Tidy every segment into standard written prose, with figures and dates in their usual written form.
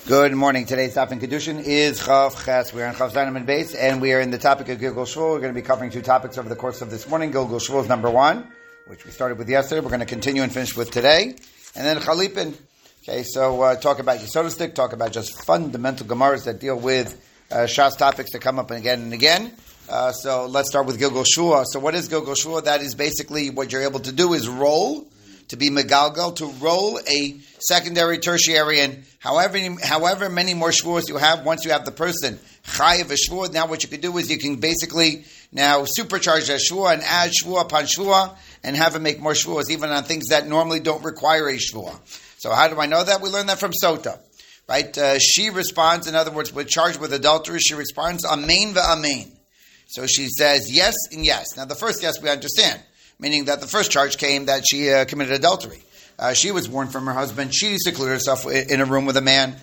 Good morning. Today's Daf in Kedushin is Chav Ches. We're on Chav Zayin Amud Beis, and we are in the topic of Gilgul Shvua. We're going to be covering two topics over the course of this morning. Gilgul Shvua is number one, which we started with yesterday. We're going to continue and finish with today. And then Chalipin. Okay, so talk about Yesodistic, talk about just fundamental Gemaras that deal with Shas topics that come up again and again. So let's start with Gilgul Shvua. So what is Gilgul Shvua? That is basically what you're able to do is roll, to be megalgal, to roll a secondary, tertiary, and however many more shvuos you have, once you have the person chayiv a shvua, now what you can do is you can basically now supercharge that shvua and add shvua upon shvua and have him make more shvuos, even on things that normally don't require a shvua. So how do I know that? We learned that from Sota. Right? She responds, in other words, with charged with adultery, she responds, amen v'amen. So she says yes and yes. Now the first yes we understand, meaning that the first charge came that she committed adultery. She was warned from her husband. She secluded herself in a room with a man.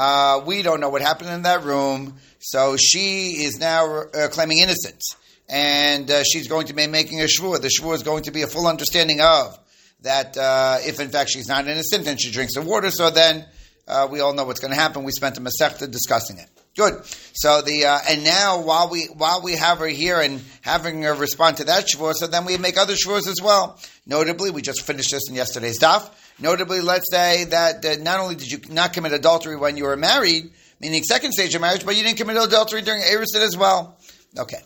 We don't know what happened in that room. So she is now claiming innocence. And she's going to be making a shvua. The shvua is going to be a full understanding of that if in fact she's not innocent and she drinks the water, so then we all know what's going to happen. We spent a Masechta discussing it. Good. So and now while we have her here and having her respond to that shvua, so then we make other shvuas as well. Notably, we just finished this in yesterday's daf. Notably, let's say that not only did you not commit adultery when you were married, meaning second stage of marriage, but you didn't commit adultery during Erusin as well. Okay.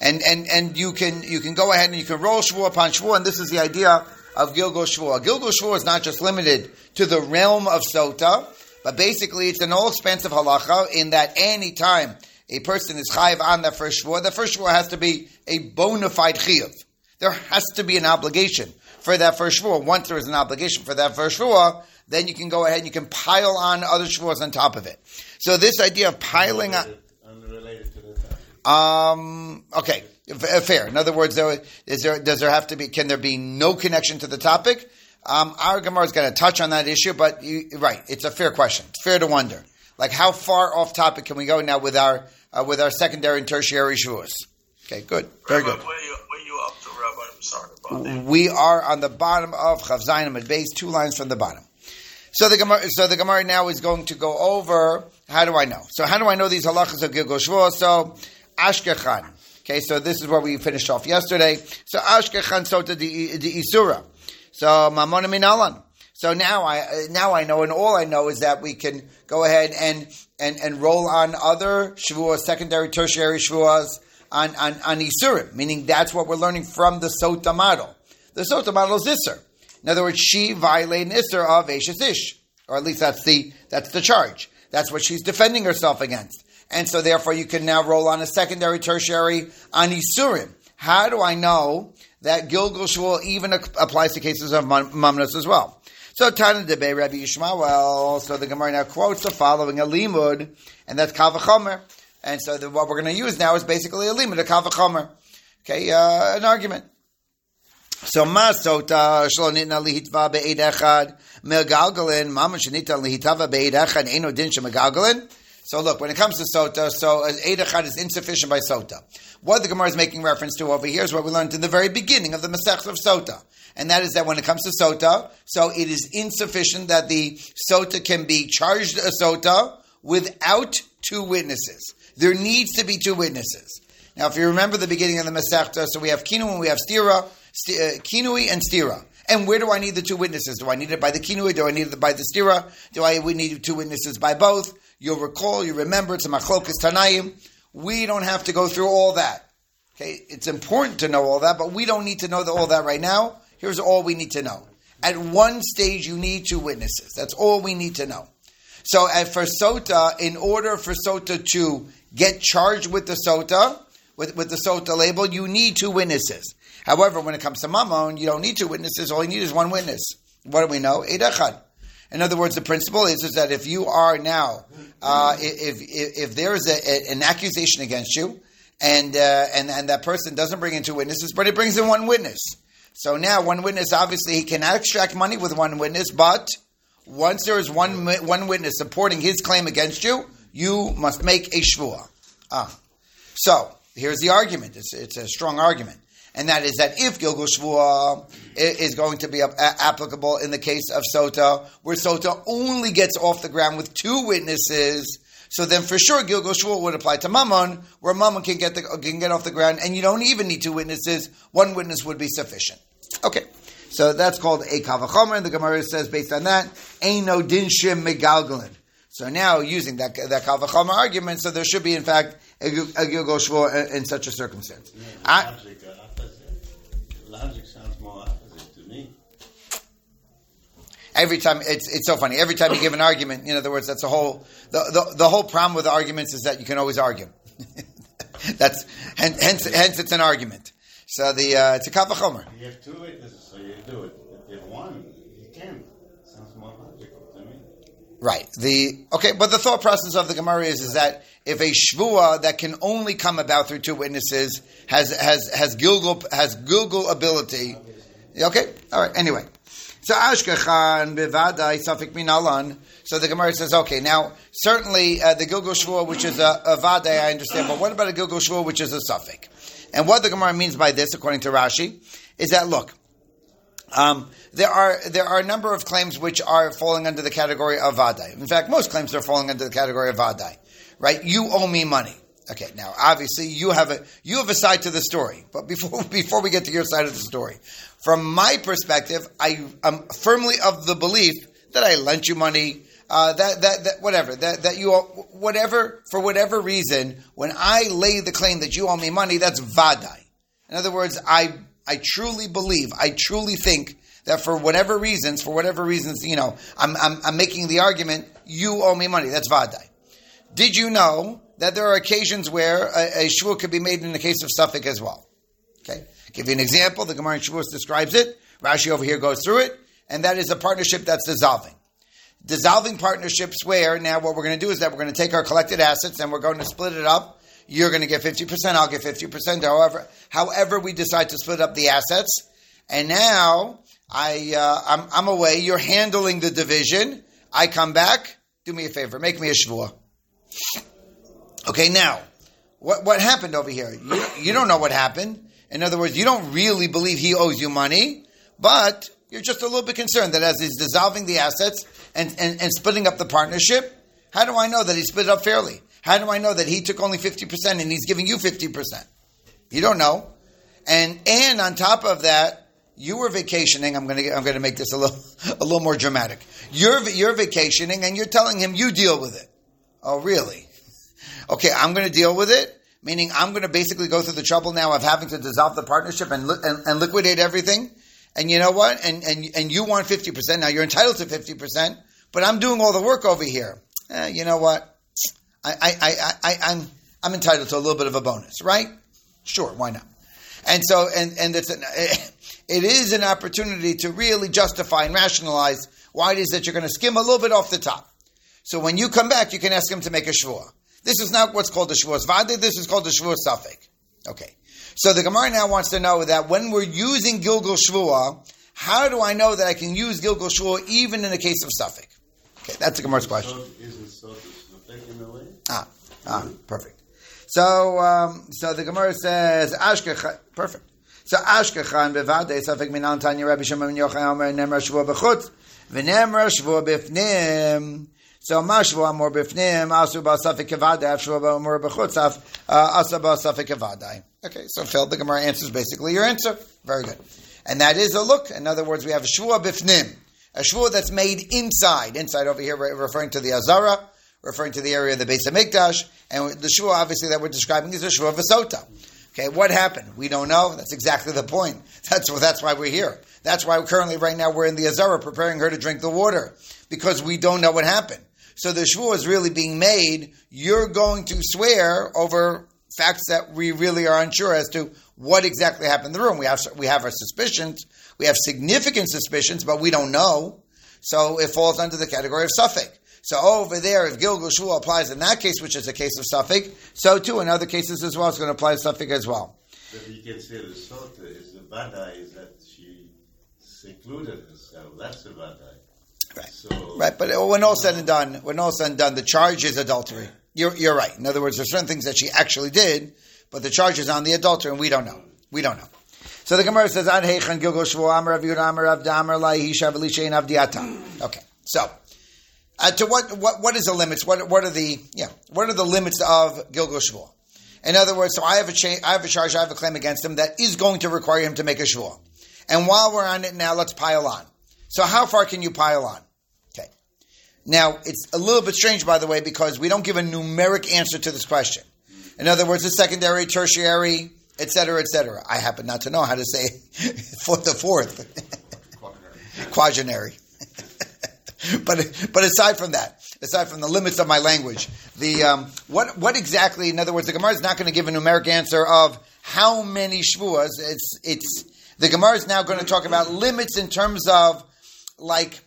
And you can go ahead and you can roll shvua upon shvua, and this is the idea of Gilgul Shvua. Gilgul Shvua is not just limited to the realm of Sota, but basically it's an all-expansive halacha in that any time a person is chayiv on the first shvua has to be a bona fide chiyuv. There has to be an obligation for that first shvua. Once there is an obligation for that first shvua, then you can go ahead and you can pile on other shvuas on top of it. So this idea of piling on... Unrelated to the topic. Okay, fair. In other words, does there have to be, can there be no connection to the topic? Our Gemara is going to touch on that issue, but right, it's a fair question. It's fair to wonder. Like, how far off topic can we go now with our secondary and tertiary shuas? Okay, good. Very good. Where you up to, Rabbi? I'm sorry about that. We are on the bottom of Chav Zayin Amud Beis, 2 lines from the bottom. So the Gemara now is going to go over, how do I know? So how do I know these halachas of Gilgul Shvua? So, Ashkechan. Okay, so this is where we finished off yesterday. So, Ashkechan Sota di Isura. So Mamona Minalan. So now I know, and all I know is that we can go ahead and roll on other shvuas, secondary, tertiary shvuas on Isurim, meaning that's what we're learning from the Sota model. The Sota model is Isser. In other words, she violated an Isser of Eishes Ish, or at least that's the charge. That's what she's defending herself against, and so therefore you can now roll on a secondary, tertiary on Isurim. How do I know that Gilgul Shvua even applies to cases of mamnas as well? So Tana Debei Rabbi Yishmael. So the Gemara now quotes the following a limud, and that's Kal V'chomer. And so what we're going to use now is basically a limud, a Kal V'chomer. Okay, an argument. So Ma Sota Shlo Nitna Lihitva Be'ed Echad Megalgalin Mama Shenita Lihitava Be'ed Echad Eino Din Shemegalgalin. So look, when it comes to Sota, so Eid Echad is insufficient by Sota. What the Gemara is making reference to over here is what we learned in the very beginning of the Masechta of Sota. And that is that when it comes to Sota, so it is insufficient that the Sota can be charged a Sota without 2 witnesses. There needs to be 2 witnesses. Now, if you remember the beginning of the Masechta, so we have Kinui and we have Stira, Kinui and Stira. And where do I need the 2 witnesses? Do I need it by the Kinui? Do I need it by the Stira? We need 2 witnesses by both? You'll recall, you remember, it's a Machlokas Tanayim. We don't have to go through all that. Okay, it's important to know all that, but we don't need to know all that right now. Here's all we need to know. At one stage, you need 2 witnesses. That's all we need to know. So for Sota, in order for Sota to get charged with the Sota, with the Sota label, you need 2 witnesses. However, when it comes to Mammon, you don't need 2 witnesses. All you need is 1 witness. What do we know? Eid Echad. In other words, the principle is that if you are now, if there is an accusation against you, and that person doesn't bring in 2 witnesses, but it brings in 1 witness. So now 1 witness, obviously he cannot extract money with 1 witness, but once there is one witness supporting his claim against you, you must make a shvua. So here's the argument. It's a strong argument. And that is that if Gilgul Shvuah is going to be applicable in the case of Sota, where Sota only gets off the ground with 2 witnesses, so then for sure Gilgul Shvuah would apply to Mammon, where Mammon can get off the ground, and you don't even need 2 witnesses. 1 witness would be sufficient. Okay, so that's called a Kal V'chomer, and the Gemara says based on that, Eino Din Shim Megalgalin. So now using that Kal V'chomer argument, so there should be in fact a Gilgul Shvuah in such a circumstance. Logic sounds more opposite to me. Every time, it's so funny. Every time you give an argument, in other words, that's the whole problem with the arguments is that you can always argue. That's hence it's an argument. So it's a Kal V'chomer. You have 2 witnesses, so you do it. If you have 1, you can't. Sounds more logical to me. Right. But the thought process of the Gemara is that if a shvuah that can only come about through 2 witnesses has Gilgul ability. Okay. All right. Anyway. So Ashkechan bevadai safik minalan. So the Gemara says, okay, now certainly the Gilgul Shvuah, which is a vadai, I understand, but what about a Gilgul Shvuah, which is a suffix? And what the Gemara means by this, according to Rashi, is that look, there are a number of claims which are falling under the category of vadai. In fact, most claims are falling under the category of vadai. Right? You owe me money. Okay, now obviously you have a side to the story, but before we get to your side of the story, from my perspective, I am firmly of the belief that I lent you money, that you owe, whatever for whatever reason, when I lay the claim that you owe me money, that's vadai. In other words, I truly believe, I truly think that for whatever reasons, I'm making the argument you owe me money. That's vadai. Did you know that there are occasions where a shvuah could be made in the case of suffix as well? Okay, give you an example. The Gemara in Shavuos describes it. Rashi over here goes through it, and that is a partnership that's dissolving. Dissolving partnerships where now what we're going to do is that we're going to take our collected assets and we're going to split it up. You're going to get 50%, I'll get 50%. However we decide to split up the assets, and now I'm away. You're handling the division. I come back. Do me a favor. Make me a shvuah. Okay, now, what happened over here? You don't know what happened. In other words, you don't really believe he owes you money, but you're just a little bit concerned that as he's dissolving the assets and splitting up the partnership, how do I know that he split it up fairly? How do I know that he took only 50% and he's giving you 50%? You don't know. And on top of that, you were vacationing. I'm going to make this a little more dramatic. You're vacationing and you're telling him you deal with it. Oh, really? Okay, I'm going to deal with it, meaning I'm going to basically go through the trouble now of having to dissolve the partnership and liquidate everything. And you know what? And you want 50%. Now you're entitled to 50%, but I'm doing all the work over here. You know what? I'm entitled to a little bit of a bonus, right? Sure, why not? And so, it is an opportunity to really justify and rationalize why it is that you're going to skim a little bit off the top. So when you come back, you can ask him to make a shvuah. This is not what's called a shvuah vadai. This is called a shvuah suffix. Okay. So the Gemara now wants to know that when we're using Gilgul Shvuah, how do I know that I can use Gilgul Shvuah even in the case of suffix? Okay, that's the Gemara's question. Isn't suffix in a way? Perfect. So the Gemara says, Ashkechan, perfect. So Ashkechan bevadei suffix minan tanya Rabbi Shimon Yochai Omer nemra shvuah b'chutz v'nemra shvuah b'fnim. So mashvu amor b'fnim asu b'asafik kevadai shvuah amor b'chutz asa b'asafik kevadai. Okay, so Phil, the Gemara answers basically your answer. Very good. And that is a look. In other words, we have a shvuah b'fnim, a shvuah that's made inside. Inside over here, referring to the Azara, referring to the area of the Beis HaMikdash, and the shvuah obviously that we're describing is a shvuah v'sota. Okay, what happened? We don't know. That's exactly the point. That's why we're here. That's why currently right now we're in the Azara preparing her to drink the water, because we don't know what happened. So the shvuah is really being made. You're going to swear over facts that we really are unsure as to what exactly happened in the room. We have our suspicions. We have significant suspicions, but we don't know. So it falls under the category of suffix. So over there, if Gilgul Shvuah applies in that case, which is a case of suffix, so too in other cases as well, it's going to apply suffix as well. But you can say the sota is the vadai is that she secluded herself. That's the vadai. Right. So, right, but when all said and done, the charge is adultery. You're right. In other words, there's certain things that she actually did, but the charge is on the adulterer, and we don't know. So the Gemara says, Ad Heichan Gilgul Shvuah, Amar Rav Yehuda, Amar Rav Damar, Lai Hishav Elisha Avdiata. Okay, so to what is the limits? What are the limits of Gilgul Shvuah? In other words, so I have a charge, I have a claim against him that is going to require him to make a shvuah. And while we're on it now, let's pile on. So how far can you pile on? Okay. Now, it's a little bit strange, by the way, because we don't give a numeric answer to this question. In other words, a secondary, tertiary, etc., etc. I happen not to know how to say the fourth. Quaternary. But aside from that, aside from the limits of my language, what exactly? In other words, the Gemara is not going to give a numeric answer of how many shvuas. It's the Gemara is now going to talk about limits in terms of right.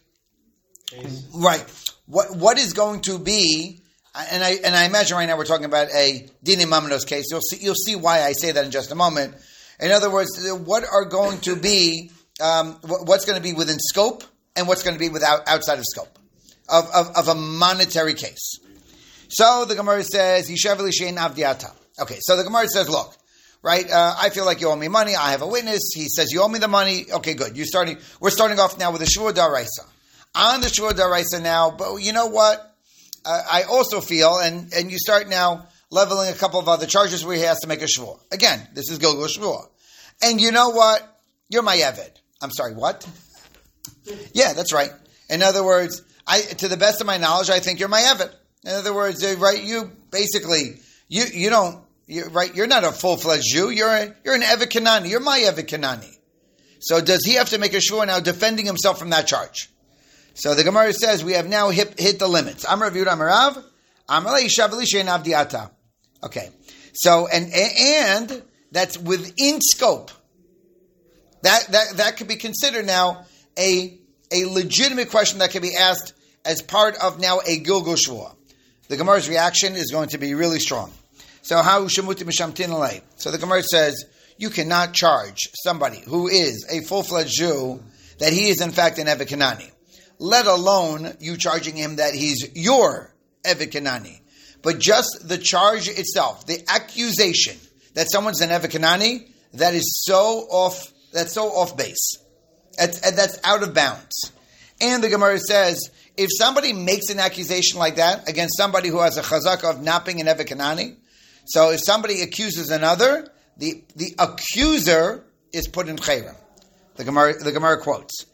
What is going to be? And I imagine right now we're talking about a Dini Mamanos case. You'll see why I say that in just a moment. In other words, what are going to be what's going to be within scope and what's going to be outside of scope of a monetary case. So the Gemara says, Yishav Elishein Avdiata. Okay, so the Gemara says, look, right, I feel like you owe me money. I have a witness. He says you owe me the money. Okay, good. We're starting off now with the Shvuah Daraisa. On the Shvuah Daraisa now, but you know what? I also feel, and you start now leveling a couple of other charges where he has to make a Shvuah. Again, this is Gilgul Shvuah. And you know what? You're my Eved. I'm sorry, what? Yeah, that's right. In other words, to the best of my knowledge, I think you're my Eved. In other words, right? You basically, you're not a full-fledged Jew. You're an Eved Kanani. You're my Eved Kanani. So does he have to make a Shvuah now defending himself from that charge? So the Gemara says we have now hit the limits. Amar Rav Yehuda Amar Rav, Amar Yishav Elishein Avdiata. Okay. So and that's within scope. That could be considered now a legitimate question that can be asked as part of now a Gilgul Shvuah. The Gemara's reaction is going to be really strong. So how shemuti mishamtin alei? So the Gemara says you cannot charge somebody who is a full-fledged Jew that he is in fact an Eved Kanani, let alone you charging him that he's your Eved Kanani. But just the charge itself, the accusation that someone's an Eved Kanani, that is so off. That's so off base. That's out of bounds. And the Gemara says, if somebody makes an accusation like that against somebody who has a chazaka of not being an Eved Kanani, so if somebody accuses another, the accuser is put in chayrim. The Gemara quotes,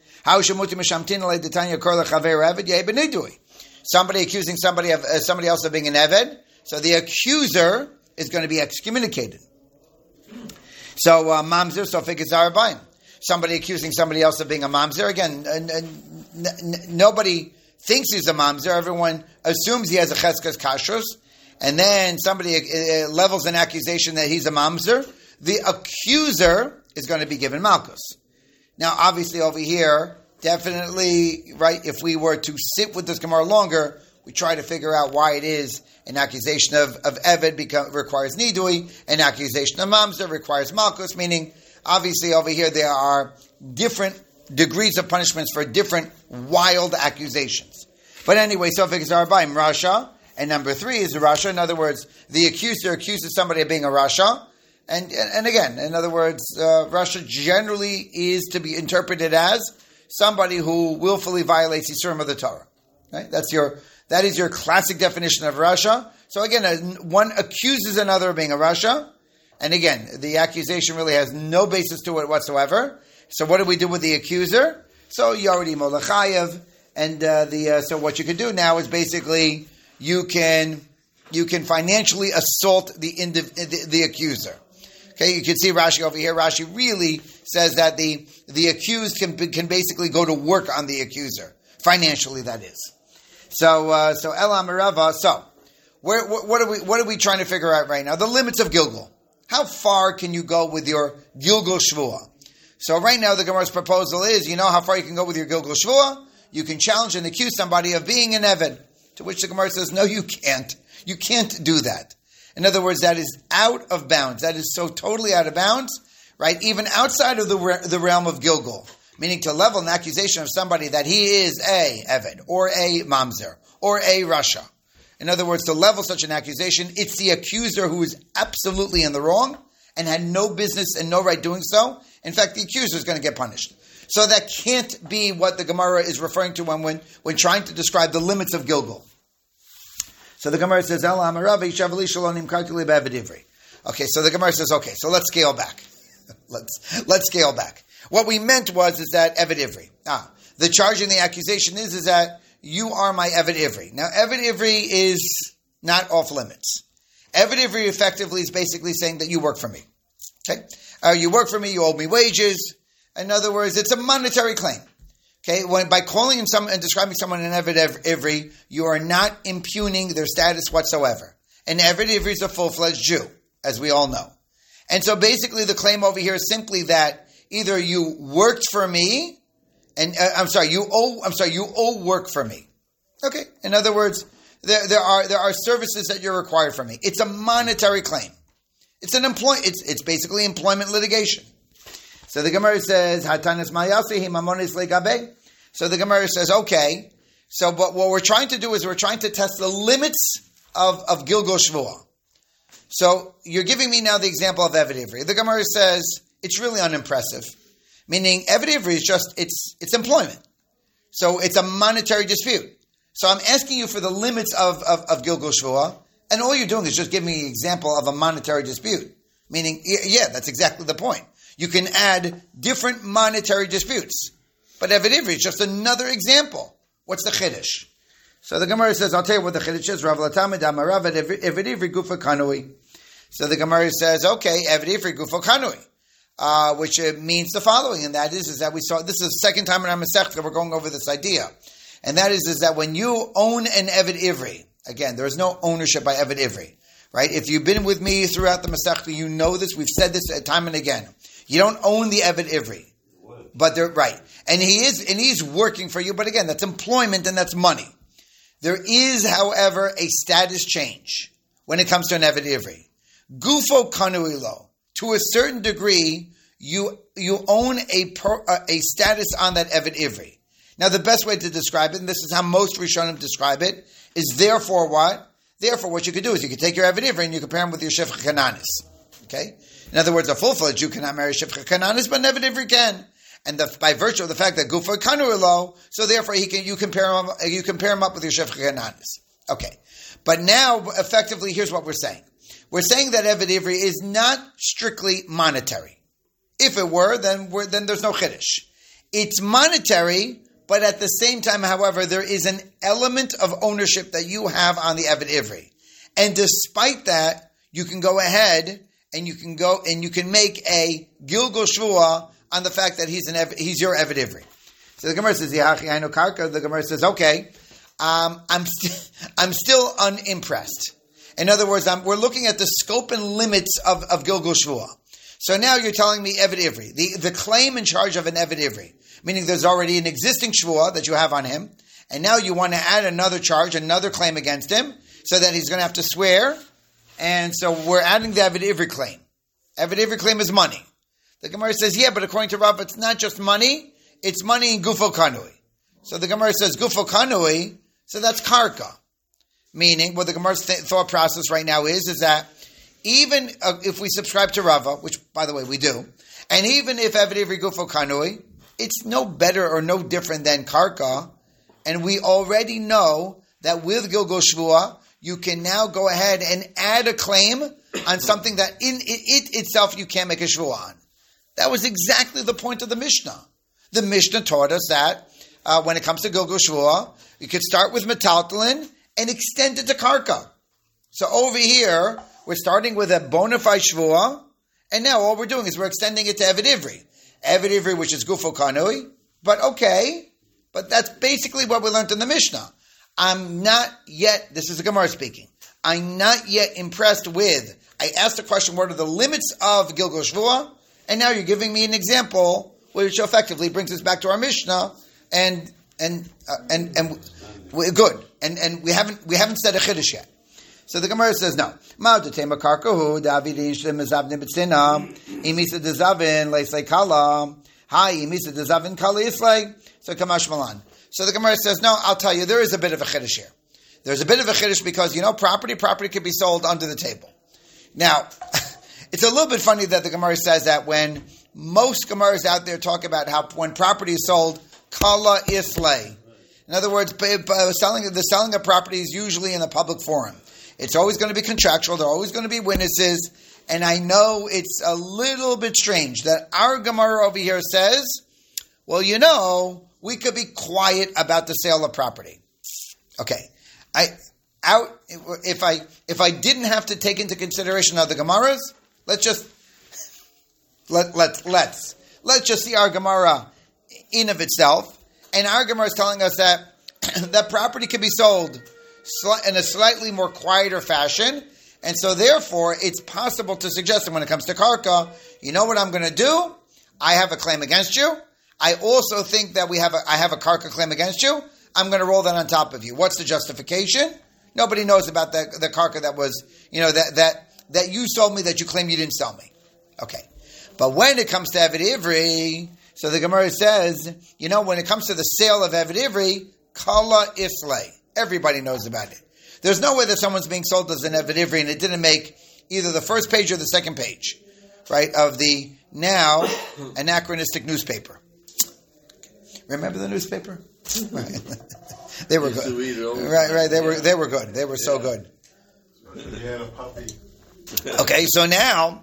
somebody accusing somebody else of being an Eved, so the accuser is going to be excommunicated. So mamzer, so figazar bayim. Somebody accusing somebody else of being a mamzer. Again, nobody thinks he's a mamzer. Everyone assumes he has a cheskas kashrus, and then somebody levels an accusation that he's a mamzer. The accuser is going to be given malchus. Now, obviously, over here, definitely, right. If we were to sit with this Gemara longer, we try to figure out why it is an accusation of Eved requires Nidui, an accusation of Mamzer requires Malchus, meaning, obviously over here there are different degrees of punishments for different wild accusations. But anyway, so figures are by Rasha, and number 3 is the Rasha. In other words, the accuser accuses somebody of being a Rasha, and again, in other words, Rasha generally is to be interpreted as somebody who willfully violates Yisurim of the Torah. Right? That is your classic definition of Rasha. So again, one accuses another of being a Rasha, and again, the accusation really has no basis to it whatsoever. So what do we do with the accuser? So you already Molachayev, and so what you can do now is basically you can financially assault the accuser. Okay, you can see Rashi over here. Rashi really says that the accused can basically go to work on the accuser financially. That is. So Ela Merava. So what are we trying to figure out right now? The limits of Gilgul. How far can you go with your Gilgul Shvuah? So right now the Gemara's proposal is, you know how far you can go with your Gilgul Shvuah? You can challenge and accuse somebody of being an Eved. To which the Gemara says, no, you can't. You can't do that. In other words, that is out of bounds. That is so totally out of bounds, right? Even outside of the realm of Gilgul. Meaning to level an accusation of somebody that he is a Eved, or a Mamzer, or a Rasha. In other words, to level such an accusation, it's the accuser who is absolutely in the wrong and had no business and no right doing so, In fact, the accuser is going to get punished. So that can't be what the Gemara is referring to when trying to describe the limits of Gilgul. So the Gemara says, okay, so the Gemara says, okay, so let's scale back. let's scale back. What we meant is that Eved Ivri. The charge and the accusation is that you are my Eved Ivri. Now, Eved Ivri is not off limits. Eved Ivri effectively is basically saying that you work for me. Okay? You work for me, you owe me wages. In other words, it's a monetary claim. Okay? By calling him and describing someone an Eved Ivri, you are not impugning their status whatsoever. An Eved Ivri is a full-fledged Jew, as we all know. And so basically the claim over here is simply that either you worked for me, you owe work for me. Okay? In other words, there are services that you're required from me. It's a monetary claim. It's basically employment litigation. So the Gemara says, Hatanis Mayasi Himamonis Legabe. So the Gemara says, okay. So what we're trying to do is we're trying to test the limits of Gilgul Shvuah. So you're giving me now the example of Eved Ivri. The Gemara says it's really unimpressive. Meaning Eved Ivri is just, it's employment. So it's a monetary dispute. So I'm asking you for the limits of Gilgul Shvuah, and all you're doing is just giving me an example of a monetary dispute. Meaning, yeah, that's exactly the point. You can add different monetary disputes. But Eved Ivri is just another example. What's the Chiddush? So the Gemara says, I'll tell you what the Chiddush is. Rav Latamid Amarav Eved Ivri Gufa Kanui. So the Gemara says, okay, Eved Ivri Gufa Kanui. Which means the following, and that is that we saw, this is the second time in our Masechta that we're going over this idea. And that is that when you own an Eved Ivri, again, there is no ownership by Eved Ivri, right? If you've been with me throughout the Masechta, you know this. We've said this time and again. You don't own the Eved Ivri, but they're right, and he's working for you. But again, that's employment and that's money. There is, however, a status change when it comes to an Eved Ivri. Gufo kanui lo. To a certain degree, you own a status on that Eved Ivri. Now, the best way to describe it, and this is how most Rishonim describe it, is therefore what? Therefore, what you could do is you could take your Eved Ivri and you compare him with your Shifcha Kananis. Okay? In other words, a full-fledged Jew cannot marry Shifcha Kananis, but an Eved Ivri can. And by virtue of the fact that Gufo Kanu lo, so therefore you compare him up with your Shifcha Kananis. Okay. But now, effectively, here's what we're saying. We're saying that Eved Ivri is not strictly monetary. If it were, then there's no Chiddush. It's monetary, but at the same time, however, there is an element of ownership that you have on the Eved Ivri. And despite that, you can go ahead and you can make a Gilgul Shvuah on the fact that he's your Eved Ivri. So the Gemara says, the Gemara says, okay, I'm still unimpressed. In other words, we're looking at the scope and limits of Gilgul Shvuah. So now you're telling me Eved Ivri, the claim in charge of an Eved Ivri, meaning there's already an existing Shvuah that you have on him, and now you want to add another charge, another claim against him, so that he's going to have to swear, and so we're adding the Eved Ivri claim. Eved Ivri claim is money. The Gemara says, yeah, but according to Rav, it's not just money, it's money in Gufo Kanui. So the Gemara says, Gufo Kanui, so that's Karka. Meaning, what the Gemara's thought process right now is that even if we subscribe to Rava, which, by the way, we do, and even if Eved Ivri Gufo Kanui, it's no better or no different than Karka, and we already know that with Gilgul Shvuah, you can now go ahead and add a claim on something that in it itself you can't make a Shvuah on. That was exactly the point of the Mishnah. The Mishnah taught us that when it comes to Gilgul Shvuah, you could start with Metaltalin and extend it to Karka. So over here, we're starting with a bona fide Shvuah, and now all we're doing is we're extending it to Eved Ivri. Eved Ivri, which is Gufo Kanui, but that's basically what we learned in the Mishnah. I'm not yet, this is the Gemara speaking, I'm not yet impressed with, I asked the question, what are the limits of Gilgul Shvuah? And now you're giving me an example, which effectively brings us back to our Mishnah, and we're good. And we haven't said a Chiddush yet. So the Gemara says no. So Kamash Malan. So the Gemara says no. I'll tell you, there is a bit of a Chiddush here. There's a bit of a Chiddush because property could be sold under the table. Now, it's a little bit funny that the Gemara says that when most Gemaras out there talk about how when property is sold, kala islay. In other words, the selling of property is usually in a public forum. It's always going to be contractual. There are always going to be witnesses. And I know it's a little bit strange that our Gemara over here says, well, we could be quiet about the sale of property. Okay. If I didn't have to take into consideration other Gemaras, let's just see our Gemara in of itself. And our Gemara is telling us that that property can be sold in a slightly more quieter fashion. And so therefore, it's possible to suggest that when it comes to karka, you know what I'm going to do? I have a claim against you. I also think that I have a karka claim against you. I'm going to roll that on top of you. What's the justification? Nobody knows about the karka that was, that you sold me that you claim you didn't sell me. Okay. But when it comes to Eved Ivri, so the Gemara says, when it comes to the sale of Eved Ivri, kala islay. Everybody knows about it. There's no way that someone's being sold as an Eved Ivri and it didn't make either the first page or the second page, right, of the now anachronistic newspaper. Remember the newspaper? Right. They were good. Right. They were good. They were so good. Okay, so now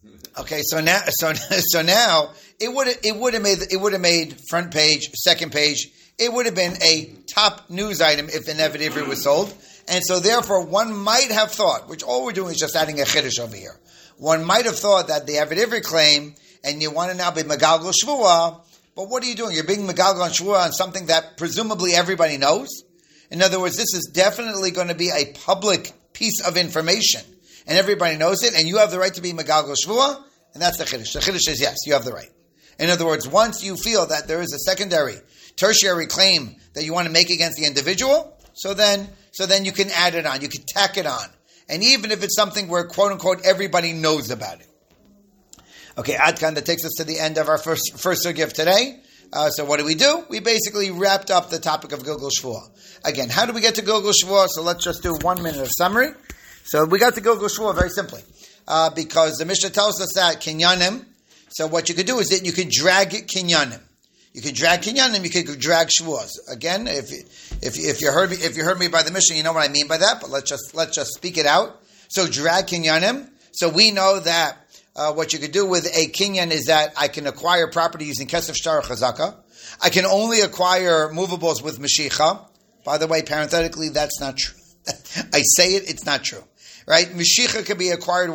it would have made front page, second page. It would have been a top news item if an Eved Ivri was sold. And so therefore one might have thought, which all we're doing is just adding a chiddush over here. One might have thought that the Eved Ivri claim, and you want to now be Megalgal Shvua, but what are you doing? You're being Megalgal Shvua on something that presumably everybody knows? In other words, this is definitely going to be a public piece of information, and everybody knows it, and you have the right to be Megalgal Shvua, and that's the chiddush. The chiddush is yes, you have the right. In other words, once you feel that there is a secondary, tertiary claim that you want to make against the individual, so then you can add it on. You can tack it on. And even if it's something where, quote unquote, everybody knows about it. Okay, Adkan, that takes us to the end of our first sugya of today. So what do? We basically wrapped up the topic of Gilgul Shvuah. Again, how do we get to Gilgul Shvuah? So let's just do 1 minute of summary. So we got to Gilgul Shvuah very simply. Because the Mishnah tells us that kinyanim. So what you could do is that you could drag kinyanim. You could drag kinyanim, you could drag shvuos. Again, if you heard me by the Mishnah, you know what I mean by that. But let's just speak it out. So drag kinyanim. So we know that what you could do with a kinyan is that I can acquire property using kesef shtar chazaka. I can only acquire movables with mashicha. By the way, parenthetically, that's not true. I say it; it's not true, right? Mashicha could be acquired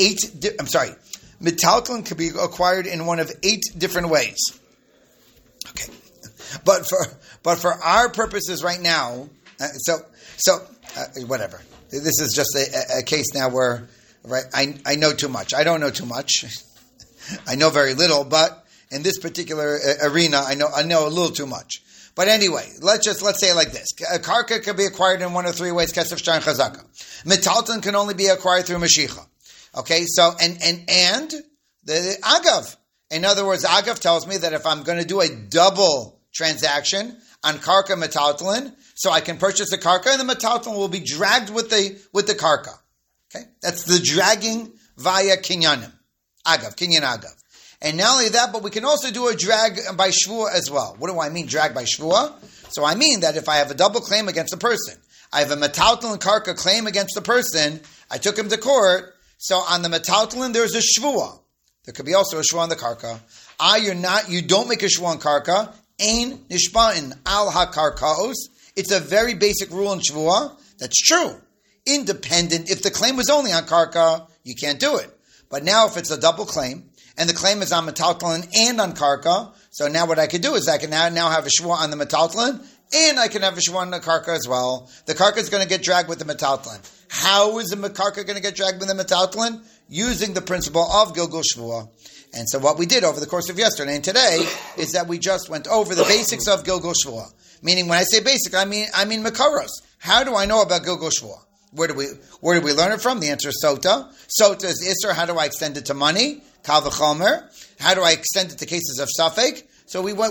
metalton could be acquired in one of 8 different ways. Okay, but for our purposes right now, whatever. This is just a case now where, right? I know too much. I don't know too much. I know very little, but in this particular arena, I know a little too much. But anyway, let's say it like this: a karka can be acquired in 1 of 3 ways. Kesef shtar chazaka. Metalton can only be acquired through mashicha. Okay, so and the agav. In other words, Agav tells me that if I'm going to do a double transaction on karka metaltalin, so I can purchase the karka and the metaltalin will be dragged with the karka. Okay, that's the dragging via kinyanim, Agav, kinyan Agav. And not only that, but we can also do a drag by shvua as well. What do I mean, drag by shvua? So I mean that if I have a double claim against a person, I have a metaltalin karka claim against the person, I took him to court, so on the metaltalin there's a shvua. There could be also a shvua on the karka. You don't make a shvua on karka. Ein nishba'in al ha-karkaos. It's a very basic rule in shvua. That's true. Independent. If the claim was only on karka, you can't do it. But now if it's a double claim, and the claim is on metaltalin and on karka, so now what I could do is I can now have a shvua on the metaltalin, and I can have a shvua on the karka as well. The karka is going to get dragged with the metaltalin. How is the karka going to get dragged with the metaltalin? Using the principle of Gilgul Shvuah. And so what we did over the course of yesterday and today is that we just went over the basics of Gilgul Shvuah. Meaning when I say basic, I mean Makaros. How do I know about Gilgul Shvuah? Where do we learn it from? The answer is Sota. Sota is Isser. How do I extend it to money? Kal v'chomer. How do I extend it to cases of Safek? So we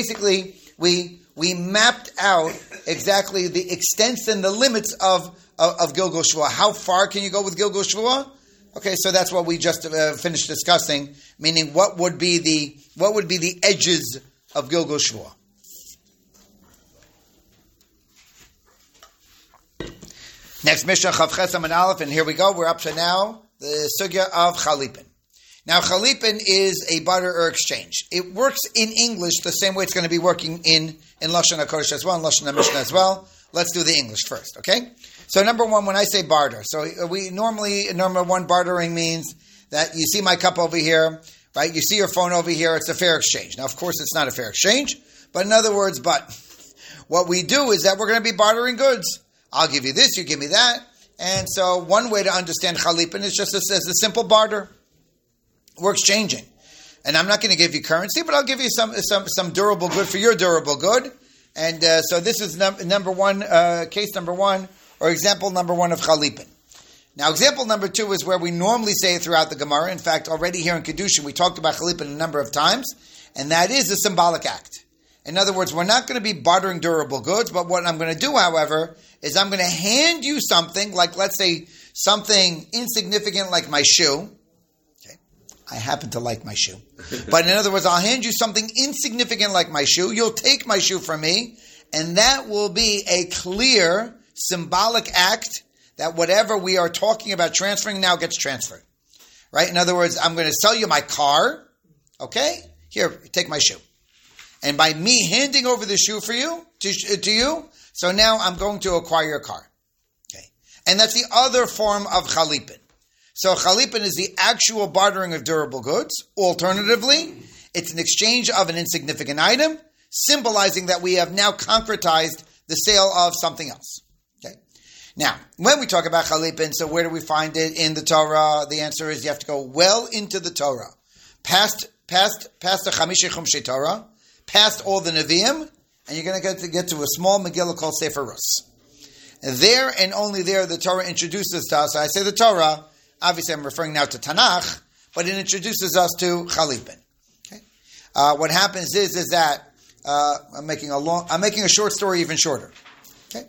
mapped out exactly the extents and the limits of Gilgul Shvuah. How far can you go with Gilgul Shvuah? Okay, so that's what we just finished discussing, meaning what would be the edges of Gilgul Shvuah. Next Mishnah, Chav Ches Amud Aleph, and here we go. We're up to now the sugya of Chalipin. Now, Chalipin is a barter or exchange. It works in English the same way it's going to be working in Lashon HaKodesh as well, in Lashon HaMishnah as well. Let's do the English first, okay? So number one, when I say barter, so we normally, number one, bartering means that you see my cup over here, right? You see your phone over here, it's a fair exchange. Now, of course, it's not a fair exchange, but in other words, what we do is that we're going to be bartering goods. I'll give you this, you give me that. And so one way to understand Chalipin is just as a simple barter. We're exchanging. And I'm not going to give you currency, but I'll give you some durable good for your durable good. And so this is number one, case number one, or example number one of Chalipin. Now, example number two is where we normally say it throughout the Gemara. In fact, already here in Kedushin, we talked about Chalipin a number of times, and that is a symbolic act. In other words, we're not going to be bartering durable goods, but what I'm going to do, however, is I'm going to hand you something, like let's say something insignificant like my shoe. Okay, I happen to like my shoe. But in other words, I'll hand you something insignificant like my shoe. You'll take my shoe from me, and that will be a clear symbolic act that whatever we are talking about transferring now gets transferred. Right? In other words, I'm going to sell you my car. Okay? Here, take my shoe. And by me handing over the shoe for you, to you, so now I'm going to acquire your car. Okay. And that's the other form of Chalipin. So Chalipin is the actual bartering of durable goods. Alternatively, it's an exchange of an insignificant item, symbolizing that we have now concretized the sale of something else. Okay. Now, when we talk about Chalipin, so where do we find it in the Torah? The answer is you have to go well into the Torah. Past the Chamishi Chumshei Torah, past all the Nevi'im, and you're going to get to a small Megillah called Sefer Rus. There and only there the Torah introduces to us. I say the Torah, obviously I'm referring now to Tanakh, but it introduces us to Chalipin. Okay? What happens is that I'm making a short story even shorter. Okay?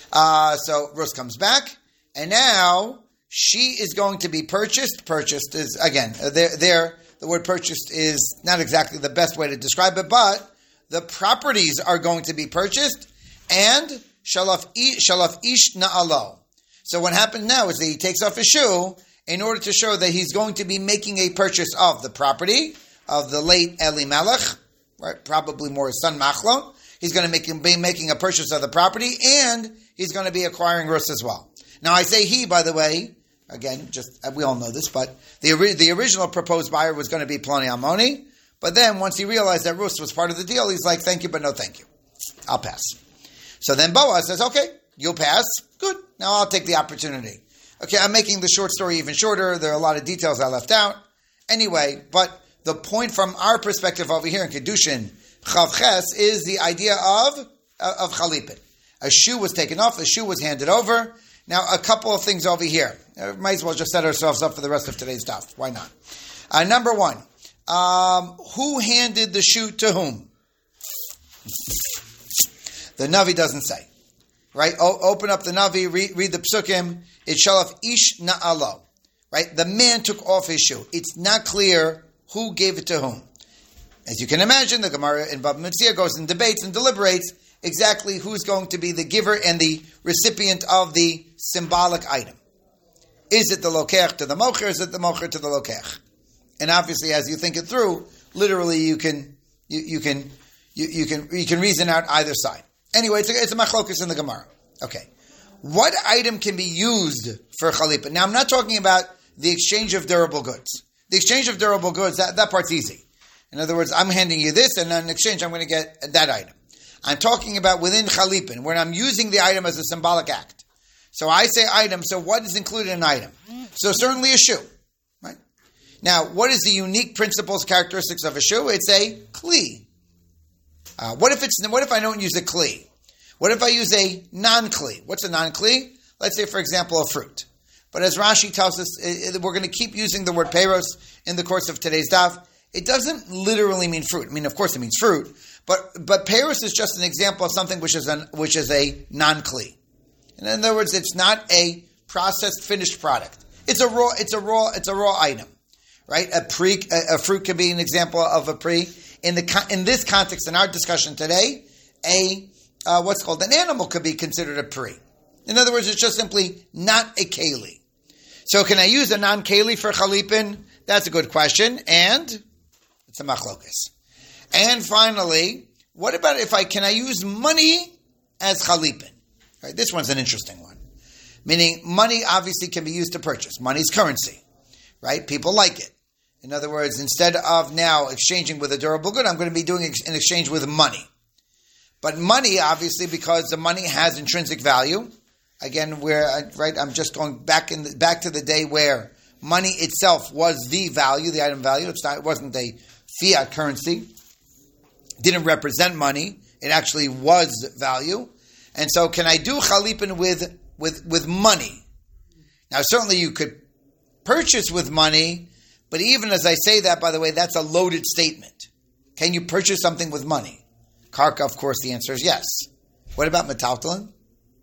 So Rus comes back, and now she is going to be purchased. Purchased is, again, there. The word purchased is not exactly the best way to describe it, but the properties are going to be purchased, and shalaf ish na'alo. So what happened now is that he takes off his shoe in order to show that he's going to be making a purchase of the property of the late Elimelech, right? Probably more his son Machlon. He's going to be making a purchase of the property, and he's going to be acquiring Rus as well. Now I say he, by the way. Again, we all know this, but the original proposed buyer was going to be Ploni Almoni, but then once he realized that Rus was part of the deal, he's like, thank you, but no thank you. I'll pass. So then Boaz says, okay, you'll pass. Good. Now I'll take the opportunity. Okay, I'm making the short story even shorter. There are a lot of details I left out. Anyway, but the point from our perspective over here in Kedushin, Chav Ches, is the idea of Chalipin. A shoe was taken off, a shoe was handed over. Now, a couple of things over here. Might as well just set ourselves up for the rest of today's stuff. Why not? Number one, who handed the shoe to whom? The Navi doesn't say. Right? Open up the Navi, read the Psukim. It's Shalaf Ish Na'alo. Right? The man took off his shoe. It's not clear who gave it to whom. As you can imagine, the Gemara in Bava Metzia goes and debates and deliberates exactly who's going to be the giver and the recipient of the symbolic item. Is it the lokech to the mocher? Is it the mocher to the lokech? And obviously, as you think it through, literally you can reason out either side. Anyway, it's a machlokus in the Gemara. Okay, what item can be used for Chalipin? Now, I'm not talking about the exchange of durable goods. The exchange of durable goods, that part's easy. In other words, I'm handing you this, and in exchange, I'm going to get that item. I'm talking about within Chalipin, when I'm using the item as a symbolic act. So I say item, so what is included in an item? So certainly a shoe, right? Now, what is the unique principles, characteristics of a shoe? It's a kli. What if I don't use a kli? What if I use a non-kli? What's a non-kli? Let's say, for example, a fruit. But as Rashi tells us, we're going to keep using the word peros in the course of today's daf. It doesn't literally mean fruit. I mean, of course it means fruit, but peros is just an example of something which is a non-kli. In other words, it's not a processed, finished product. It's a raw item, right? A fruit could be an example of a pri. In this context, in our discussion today, what's called an animal could be considered a pri. In other words, it's just simply not a keli. So can I use a non-keli for chalipin? That's a good question, and it's a machlokas. And finally, what about can I use money as chalipin? Right, this one's an interesting one. Meaning, money obviously can be used to purchase. Money's currency, right? People like it. In other words, instead of now exchanging with a durable good, I'm going to be doing an exchange with money. But money, obviously, because the money has intrinsic value. Again, I'm just going back to the day where money itself was the value, the item value. It wasn't a fiat currency. Didn't represent money. It actually was value. And so can I do chalipin with money? Now, certainly you could purchase with money, but even as I say that, by the way, that's a loaded statement. Can you purchase something with money? Karka, of course, the answer is yes. What about metaltalin?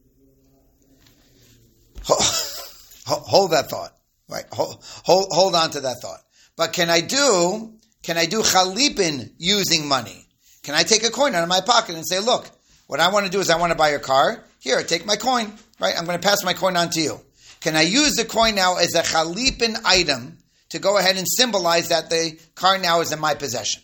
Hold that thought. Right? Hold on to that thought. But can I do chalipin using money? Can I take a coin out of my pocket and say, look, what I want to do is I want to buy your car. Here, take my coin. Right? I'm going to pass my coin on to you. Can I use the coin now as a chalipin item to go ahead and symbolize that the car now is in my possession?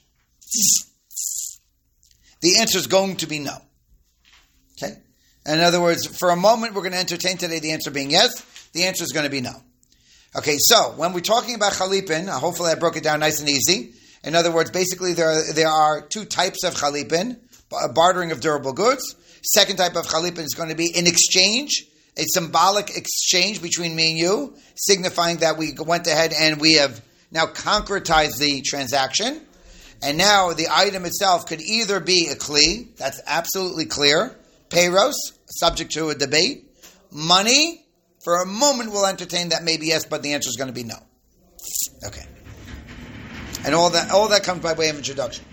The answer is going to be no. Okay? In other words, for a moment, we're going to entertain today the answer being yes. The answer is going to be no. Okay, so when we're talking about chalipin, hopefully I broke it down nice and easy. In other words, basically there are two types of chalipin, bartering of durable goods. Second type of chalipin is going to be an exchange, a symbolic exchange between me and you, signifying that we went ahead and we have now concretized the transaction. And now the item itself could either be a kli, that's absolutely clear, peiros, subject to a debate, money. For a moment, we'll entertain that maybe yes, but the answer is going to be no. Okay. And all that comes by way of introduction.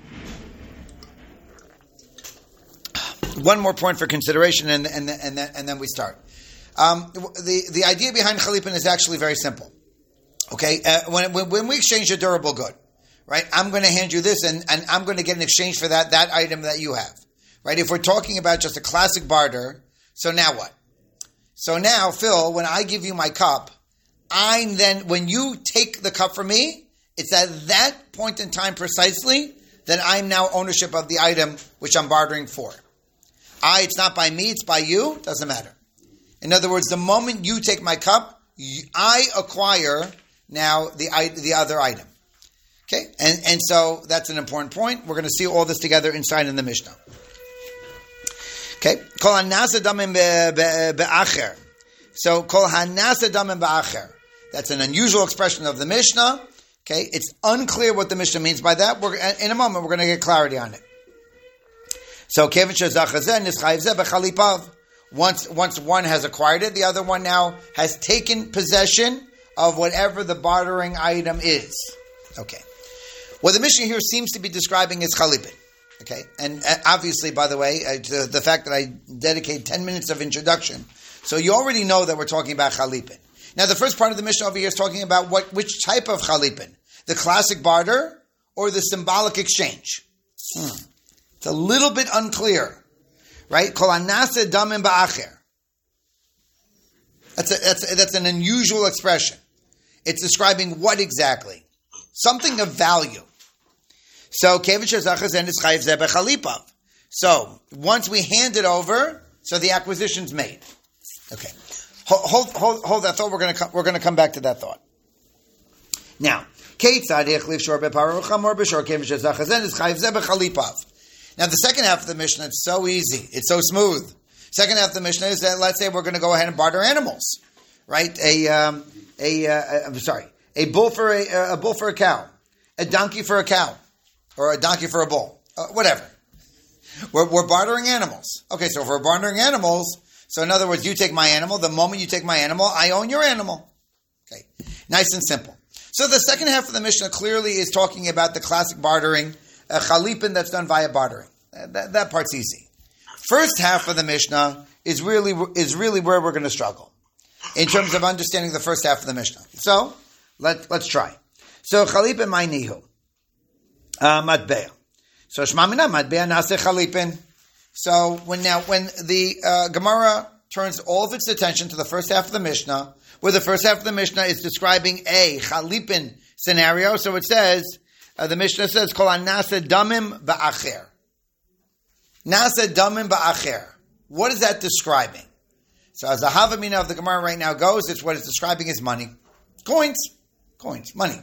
One more point for consideration, and then we start. The idea behind chalipin is actually very simple. Okay, when we exchange a durable good, right? I'm going to hand you this, and I'm going to get an exchange for that item that you have, right? If we're talking about just a classic barter, so now what? So now, Phil, when I give you my cup, when you take the cup from me, it's at that point in time precisely that I'm now ownership of the item which I'm bartering for. It's not by me, it's by you, doesn't matter. In other words, the moment you take my cup, I acquire now the other item. Okay? And so that's an important point. We're going to see all this together inside in the Mishnah. Okay, kol hanasa damim be'acher. So kol hanasa damim be'acher. That's an unusual expression of the Mishnah. Okay, it's unclear what the Mishnah means by that. In a moment, we're going to get clarity on it. So kevin shezachazeh nischayvzeh bechalipav. Once one has acquired it, the other one now has taken possession of whatever the bartering item is. Okay, what the Mishnah here seems to be describing is chalipin. Okay, and obviously, by the way, the fact that I dedicate 10 minutes of introduction, so you already know that we're talking about chalipin. Now, the first part of the Mishnah over here is talking about which type of chalipin, the classic barter or the symbolic exchange. It's a little bit unclear, right? Kol hanasa damim ba'acher. That's an unusual expression. It's describing what exactly? Something of value. So, so once we hand it over, so the acquisition's made. Okay, hold that thought. We're going to come back to that thought. Now, now the second half of the Mishnah, it's so easy, it's so smooth. Second half of the Mishnah is that let's say we're going to go ahead and barter animals, right? A bull for a cow, a donkey for a cow. Or a donkey for a bull. Whatever. We're bartering animals. Okay, so if we're bartering animals, so in other words, you take my animal, the moment you take my animal, I own your animal. Okay, nice and simple. So the second half of the Mishnah clearly is talking about the classic bartering, a chalipin that's done via bartering. That part's easy. First half of the Mishnah is really where we're going to struggle. in terms of understanding the first half of the Mishnah. So, let's try. So, chalipin my nihu. Matbea. So, shmamina matbea nase chalipin. So, when the Gemara turns all of its attention to the first half of the Mishnah, where the first half of the Mishnah is describing a chalipin scenario, so it says, the Mishnah says, Kol nase damim ba'acher. Nase damim ba'acher. What is that describing? So as the Havamina of the Gemara right now goes, it's what it's describing is money. Coins, money.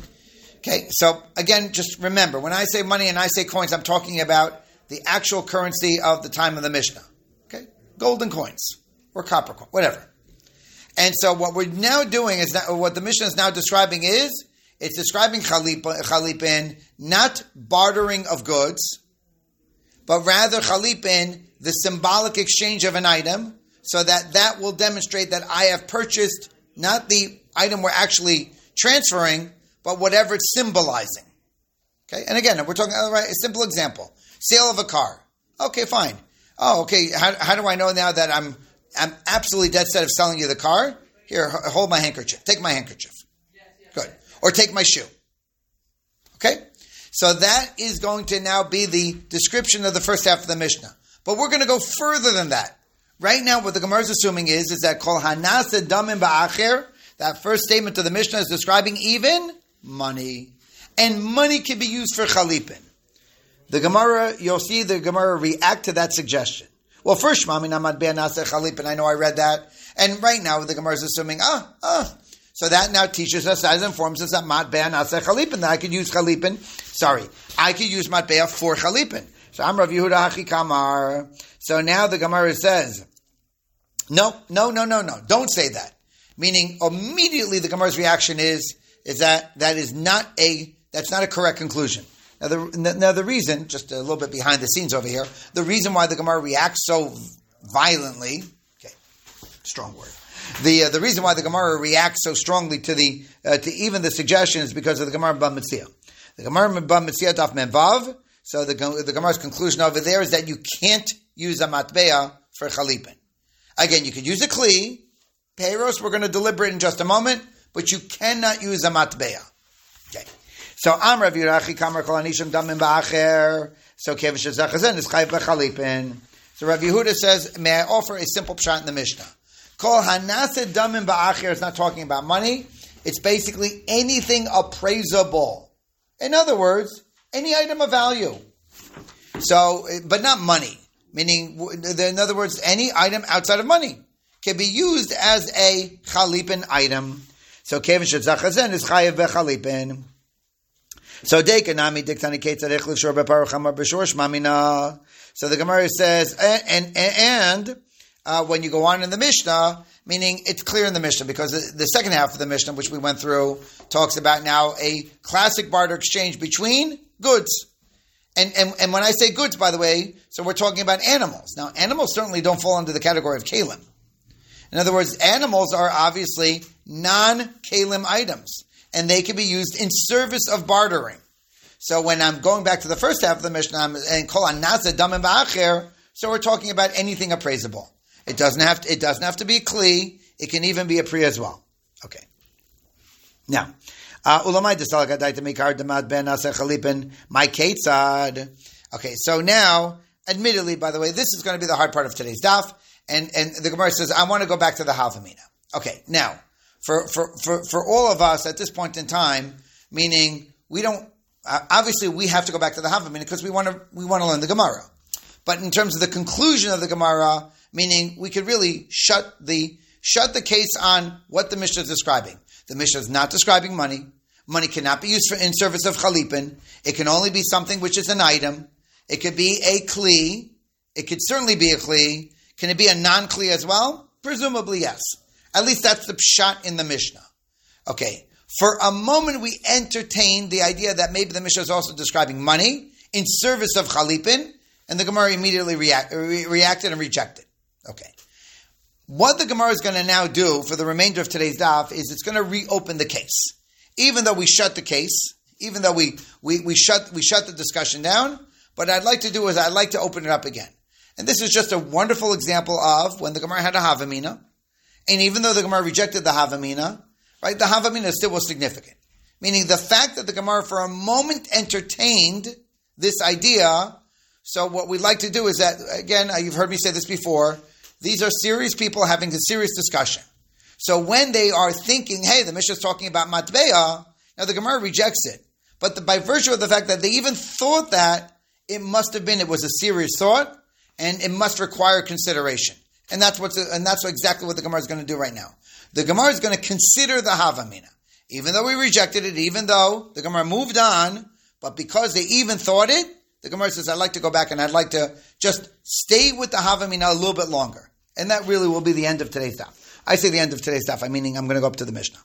Okay, so again, just remember, when I say money and I say coins, I'm talking about the actual currency of the time of the Mishnah. Okay, golden coins or copper coins, whatever. And so what we're now doing is what the Mishnah is now describing is, it's describing chalipin, not bartering of goods, but rather chalipin, the symbolic exchange of an item, so that will demonstrate that I have purchased not the item we're actually transferring, but whatever it's symbolizing. Okay, and again, we're talking about a simple example: sale of a car. Okay, fine. Oh, okay. How do I know now that I'm absolutely dead set of selling you the car? Here, hold my handkerchief. Take my handkerchief. Good. Or take my shoe. Okay? So that is going to now be the description of the first half of the Mishnah. But we're going to go further than that. Right now, what the Gemara is assuming is that Kol Hanase Damim Ba'acher, that first statement of the Mishnah is describing even money. And money can be used for chalipin. The Gemara, you'll see the Gemara react to that suggestion. Well, first, Shmami Namad Be'anase Chalipin, I know I read that. And right now, the Gemara is assuming, So that now teaches us, as informs us that Matbea Nase Chalipin, that I could use Chalipin. I could use Matbea for Chalipin. So I'm Rav Yehuda Hachi Kamar. So now the Gemara says, no, don't say that. Meaning, immediately the Gemara's reaction is that's not a correct conclusion. Now the reason, just a little bit behind the scenes over here, the reason why the Gemara reacts so violently, strong word. The reason why the Gemara reacts so strongly to even the suggestion is because of the Gemara Bava Metzia. The Gemara Bava Metzia Daf Memvav. So the Gemara's conclusion over there is that you can't use a matbea for chalipin. Again, you could use a kli. Peiros, we're going to deliberate in just a moment, but you cannot use a matbea. Okay. So Am Rav Yirachi Kamar Kol Anishim Damim Ba'acher. So Kevish Zachazen is Chayv B'Chalipin. So Rav Yehuda says, may I offer a simple pshat in the Mishnah? Kol Hanase Damim Ba'acher is not talking about money. It's basically anything appraisable. In other words, any item of value. So, but not money. Meaning, in other words, any item outside of money can be used as a chalipin item. So Kevish Zachazen is Chayv B'Chalipin. So Dekanami Diktani Ketzarech L'Shor B'Parachamar B'Shor Shmamina. So the Gemara says, and when you go on in the Mishnah, meaning it's clear in the Mishnah, because the second half of the Mishnah, which we went through, talks about now a classic barter exchange between goods. And when I say goods, by the way, so we're talking about animals. Now, animals certainly don't fall under the category of kalim. In other words, animals are obviously non-kalim items, and they can be used in service of bartering. So when I'm going back to the first half of the Mishnah, and kol anase damim ba'acher, so we're talking about anything appraisable. It doesn't have to be a kli. It can even be a pri as well. Okay. Now, ulamai desalgadai to mikar demad ben ase chalipin my ketzad. Okay, so now, admittedly, by the way, this is going to be the hard part of today's daf, and the Gemara says, I want to go back to the Havamina. Okay, now, for all of us at this point in time, meaning we don't, obviously we have to go back to the Havamina because we want to learn the Gemara. But in terms of the conclusion of the Gemara, meaning we could really shut the case on what the Mishnah is describing. The Mishnah is not describing money. Money cannot be used in service of chalipin. It can only be something which is an item. It could be a kli. It could certainly be a kli. Can it be a non-kli as well? Presumably yes. At least that's the pshat in the Mishnah. Okay. For a moment we entertained the idea that maybe the Mishnah is also describing money in service of chalipin, and the Gemara immediately reacted and rejected. Okay. What the Gemara is going to now do for the remainder of today's daf is it's going to reopen the case. Even though we shut the case, even though we shut the discussion down, what I'd like to do is I'd like to open it up again. And this is just a wonderful example of when the Gemara had a Havamina, And even though the Gemara rejected the Havamina, right, the Havamina still was significant. Meaning the fact that the Gemara for a moment entertained this idea. So what we'd like to do is that, again, you've heard me say this before, these are serious people having a serious discussion. So when they are thinking, hey, the Mishnah is talking about matbeah, now the Gemara rejects it. But by virtue of the fact that they even thought that, it was a serious thought, and it must require consideration. And that's exactly what the Gemara is going to do right now. The Gemara is going to consider the Havamina. Even though we rejected it, even though the Gemara moved on, but because they even thought it, the Gemara says, I'd like to go back and I'd like to just stay with the Havamina a little bit longer. And that really will be the end of today's daf. I say the end of today's daf, I'm going to go up to the Mishnah.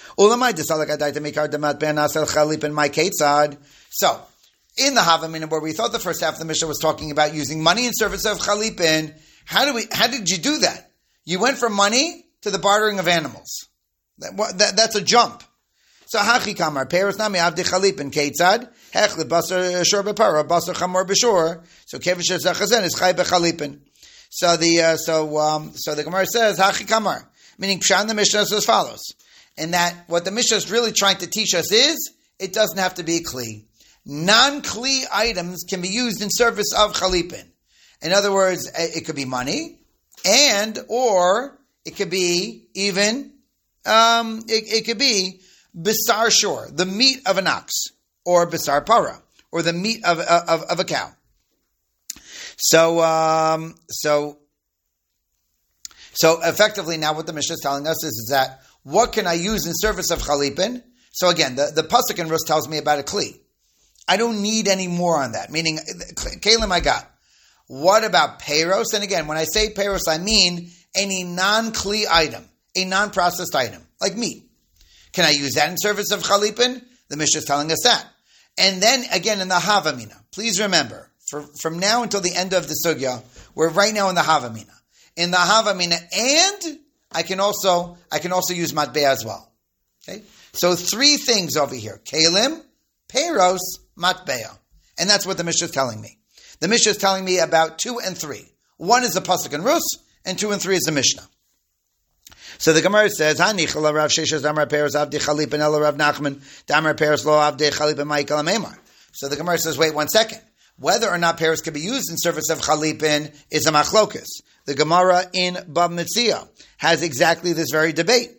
So, in the Havamina, where we thought the first half of the Mishnah was talking about using money in service of Chalipin, how did you do that? You went from money to the bartering of animals. That's a jump. So hachi kamar peros nami avdi chalipin keitzad hechle basar shor bepara basar chamor b'shor. So kevish zachazen is chay bechalipin. So the Gemara says hachi kamar, meaning pshan the Mishnah says as follows, and that what the Mishnah is really trying to teach us is it doesn't have to be a kli. Non-kli items can be used in service of chalipin. In other words, it could be money, or it could be even it could be Bisar shor, the meat of an ox, or Bisar para, or the meat of a cow. So effectively now what the Mishnah is telling us is that what can I use in service of Chalipin? So again, the Pasuk in Rus tells me about a Kli. I don't need any more on that, meaning Kalim I got. What about Peiros? And again, when I say Peiros, I mean any non-Kli item, a non-processed item, like meat. Can I use that in service of Chalipin? The Mishnah is telling us that. And then again in the Havamina. Please remember, from now until the end of the Sugya, we're right now in the Havamina. In the Havamina, and I can also use Matbeah as well. Okay? So 3 things over here. Kalim, Peiros, Matbeah. And that's what the Mishnah is telling me. The Mishnah is telling me about 2 and 3. 1 is the Pasuk and Rus, and 2 and 3 is the Mishnah. So the Gemara says, "Hanichala Rav Sheshes Damar Peros Avdi Chalipin Ela Rav Nachman Damar Peros Lo Avdi Chalipin Ma'ikal Amemar." So the Gemara says, "Wait 1 second. Whether or not Peros can be used in service of Chalipin is a machlokas." The Gemara in Bab Metzia has exactly this very debate.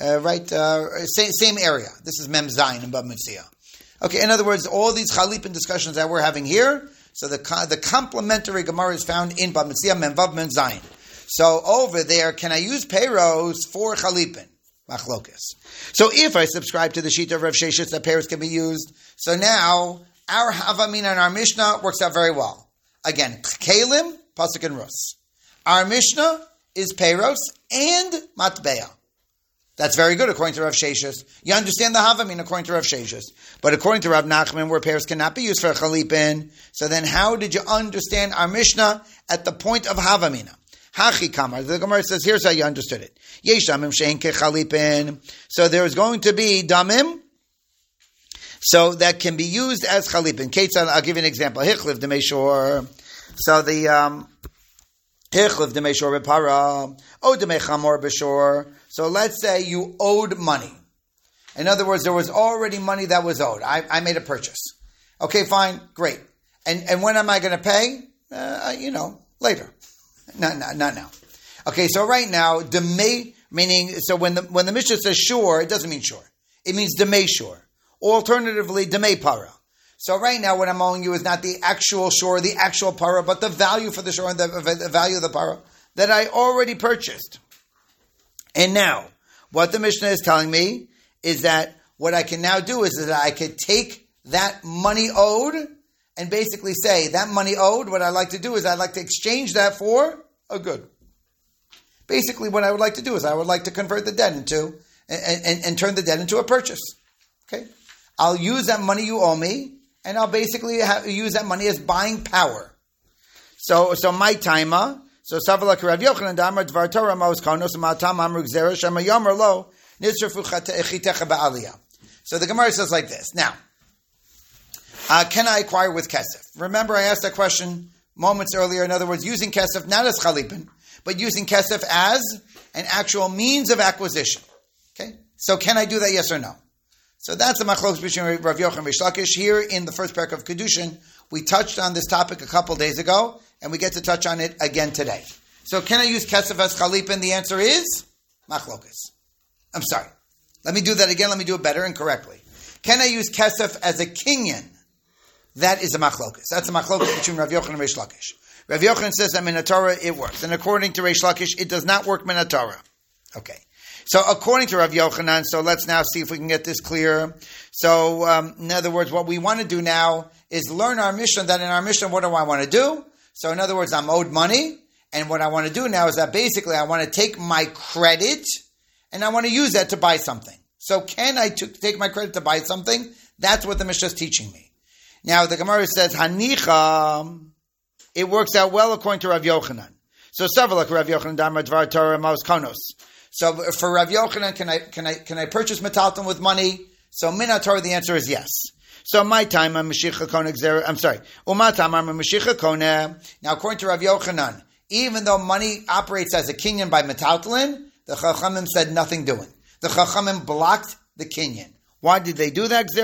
Same area. This is Mem Zayin in Bab Metzia. Okay, in other words, all these Chalipin discussions that we're having here. So the complementary Gemara is found in Bab Metzia Mem Vav Mem Zayin. So over there, can I use Peiros for Chalipin? Machlokas. So if I subscribe to the Shita of Rav Sheshes that Peiros can be used, so now our Havamina and our Mishnah works out very well. Again, Kalim, Pasuk and Rus. Our Mishnah is Peiros and Matbeah. That's very good according to Rav Sheshes. You understand the Havamina according to Rav Sheshes. But according to Rav Nachman, where Peiros cannot be used for Chalipin, so then how did you understand our Mishnah at the point of Havamina? Hachi kamar. The Gemara says, here's how you understood it. Yesh damim she'en kechalipin. So there's going to be damim, so that can be used as chalipin. Ketzad, I'll give you an example. Hichliv demeshor. So the hichliv demeshor b'para. O demechamor b'shor. So let's say you owed money. In other words, there was already money that was owed. I made a purchase. Okay, fine, great. And when am I going to pay? Later. Not now. Okay, so right now, demei, meaning, so when the Mishnah says sure, it doesn't mean sure. It means demei sure. Alternatively, demei para. So right now, what I'm owing you is not the actual shore, the actual para, but the value for the shore and the value of the para that I already purchased. And now, what the Mishnah is telling me is that what I can now do is that I could take that money owed and basically say, that money owed, what I'd like to do is I'd like to exchange that for a good. Basically, what I would like to do is I would like to convert the debt into, and turn the debt into a purchase. Okay? I'll use that money you owe me, and I'll basically use that money as buying power. So my timer, so Savalak Rav Yochanan Damar Dvar Torah Maus Karnos Matam Amruk Zera Shema Yomer Lo Nitzrafu Chitecha Ba'aliyah. So the Gemara says like this. Now, can I acquire with kesef? Remember, I asked that question moments earlier. In other words, using kesef not as chalipin, but using kesef as an actual means of acquisition. Okay? So can I do that, yes or no? So that's the machlokes between Rav Yochanan and Reish Lakish. Here in the first parak of Kedushin, we touched on this topic a couple days ago, and we get to touch on it again today. So can I use kesef as chalipin? The answer is machlokes. I'm sorry. Let me do that again. Let me do it better and correctly. Can I use kesef as a kinyan? That is a machlokes. That's a machlokes between Rav Yochanan and Reish Lakish. Rav Yochanan says that min Torah it works, and according to Reish Lakish, it does not work min Torah. Okay. So according to Rav Yochanan, so let's now see if we can get this clear. So in other words, what we want to do now is learn our Mishnah, that in our Mishnah, what do I want to do? So in other words, I'm owed money, and what I want to do now is that basically I want to take my credit, and I want to use that to buy something. So can I take my credit to buy something? That's what the Mishnah is teaching me. Now the Gemara says, Hanicha, it works out well according to Rav Yochanan. So Savalak Rav Yochanan, Damar Dvar Torah Maos Konos. So for Rav Yochanan, can I purchase metalton with money? So min Torah, the answer is yes. So my time I'm Mashiach Kona. I'm sorry. Umatam I'm Mashiach Kona. Now according to Rav Yochanan, even though money operates as a kinyan by metalton, the Chachamim said nothing doing. The Chachamim blocked the kinyan. Why did they do that?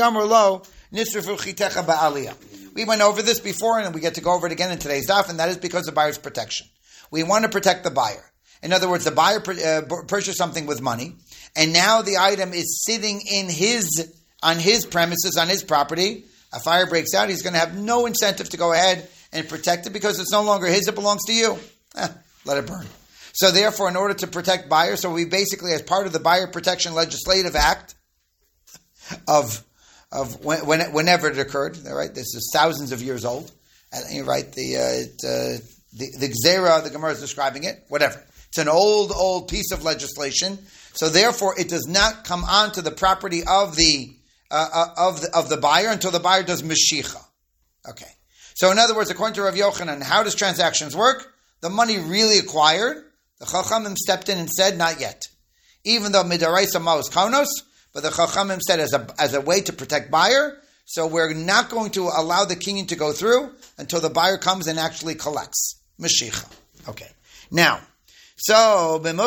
We went over this before, and we get to go over it again in today's daf, and that is because of buyer's protection. We want to protect the buyer. In other words, the buyer purchased something with money, and now the item is sitting on his premises, on his property. A fire breaks out, he's going to have no incentive to go ahead and protect it because it's no longer his, it belongs to you. Let it burn. So therefore, in order to protect buyers, so we basically, as part of the Buyer Protection Legislative Act of whenever it occurred, right? This is thousands of years old. Right? The Gzera, the Gemara is describing it. Whatever. It's an old piece of legislation. So therefore, it does not come onto the property of the buyer until the buyer does Mashicha. Okay. So in other words, according to Rav Yochanan, how does transactions work? The money really acquired. The Chachamim stepped in and said, not yet. Even though Midaraisa Maos Konos, but the Chachamim said as a way to protect buyer, so we're not going to allow the kinyan to go through until the buyer comes and actually collects. Mashicha. Okay. Now, so, and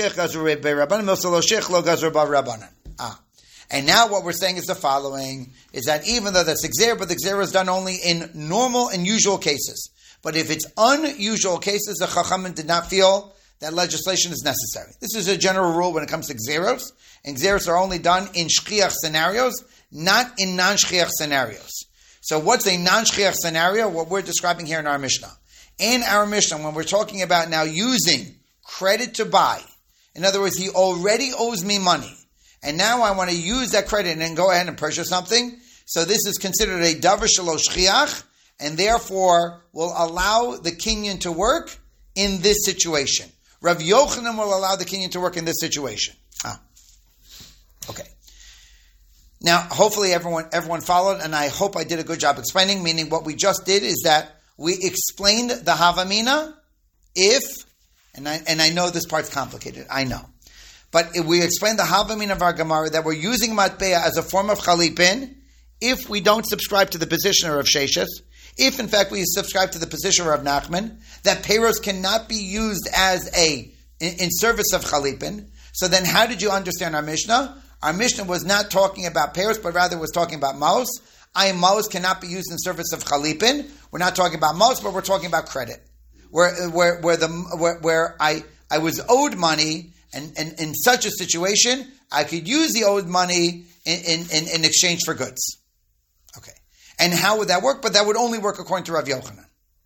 now what we're saying is the following, is that even though that's Gzera, but the Gzera is done only in normal and usual cases. But if it's unusual cases, the Chachamim did not feel that legislation is necessary. This is a general rule when it comes to Gzeros, and Gzeros are only done in Shchiach scenarios, not in non-Shchiach scenarios. So what's a non-Shchiach scenario? What we're describing here in our Mishnah. In our Mishnah, when we're talking about now using credit to buy, in other words, he already owes me money, and now I want to use that credit and then go ahead and purchase something, so this is considered a davar shelo shchiach, and therefore will allow the kinyan to work in this situation. Rav Yochanan will allow the kinyan to work in this situation. Okay. Now, hopefully everyone followed, and I hope I did a good job explaining, meaning what we just did is that we explained the Havamina and I know this part's complicated, I know. But we explained the Havamina of our Gemara that we're using Matbeya as a form of Chalipin if we don't subscribe to the position of Sheshes, if in fact we subscribe to the position of Nachman, that Peiros cannot be used as in service of Chalipin. So then how did you understand our Mishnah? Our Mishnah was not talking about Peiros, but rather was talking about Maos. Maos cannot be used in service of Chalipin. We're not talking about Maos, but we're talking about credit. Where I was owed money, and in such a situation, I could use the owed money in exchange for goods. Okay. And how would that work? But that would only work according to Rav Yochanan.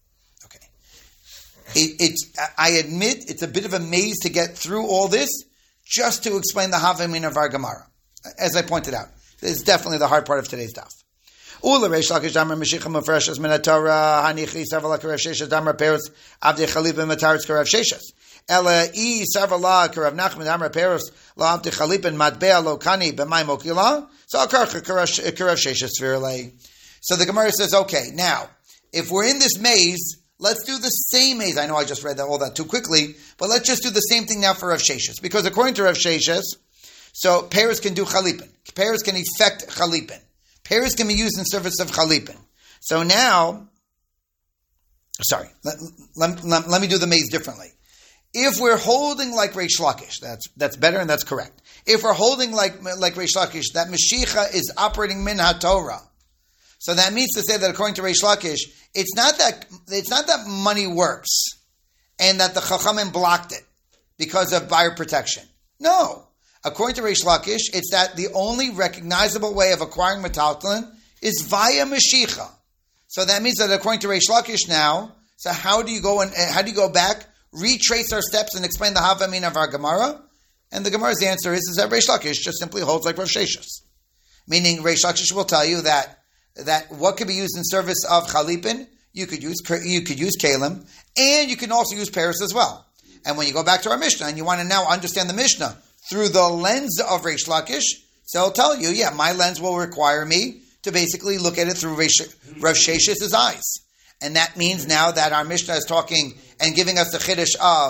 Okay. I admit it's a bit of a maze to get through all this just to explain the Havamin of our Gemara. As I pointed out, this is definitely the hard part of today's daf. Ula Reish Lakish Damar Mashiach Mefreshes Min HaTorah Hanichi Savala Karav Sheshes Damar Peros Avdei Chalipin Mataritz Karav Sheshes Ela I Savala Karav Nachman Damar Peros La Avdei Chalipin Matbea Lo Kani B'May Mokila So Akarcha Karav Sheshes Svirlei. So the Gemara says, okay, now if we're in this maze, let's do the same maze. I know I just read all that too quickly, but let's just do the same thing now for Rav Sheshes, because according to Rav Sheshes, so Peros can do Chalipin. Peros can effect Chalipin. Peros can be used in service of Chalipin. So now, let me do the maze differently. If we're holding like Reish Lakish, that's better and that's correct. If we're holding like Reish Lakish, that Mashiach is operating min ha-Torah. So that means to say that according to Reish Lakish, it's not that money works and that the Chachamim blocked it because of buyer protection. No. According to Reish Lakish, it's that the only recognizable way of acquiring metaltalin is via Mashiach. So that means that according to Reish Lakish now, so how do you go back, retrace our steps and explain the Havamin of our Gemara? And the Gemara's answer is that Reish Lakish just simply holds like Rav Sheshes. Meaning Reish Lakish will tell you that what could be used in service of Chalipin, you could use Kalim, and you can also use Paris as well. And when you go back to our Mishnah and you want to now understand the Mishnah through the lens of Reish Lakish, so I'll tell you, my lens will require me to basically look at it through Rav Sheshes' eyes. And that means now that our Mishnah is talking and giving us the Chiddush